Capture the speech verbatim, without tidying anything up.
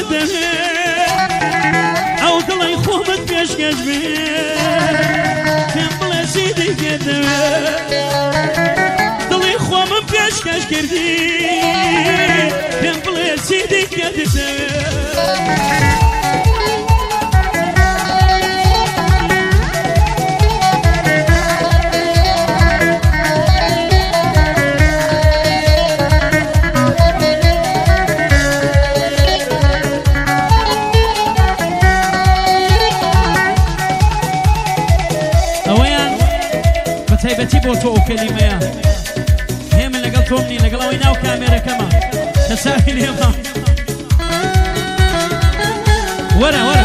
دەوێ ئەو دڵی خۆمت پێشکەش بێ پێم بڵێ چیدی پێ دەوێ دڵی خۆمم پێشکەش کردی پێم بڵێ چیدی پێ دەوێ تایبەتی بۆ تۆ ئەو کەلیمەیە هێ من لەگەڵ تۆم نی لەگەڵ ئەوەی ناو کامێرەکەمە کە چاوی لێمە وەرە وەرە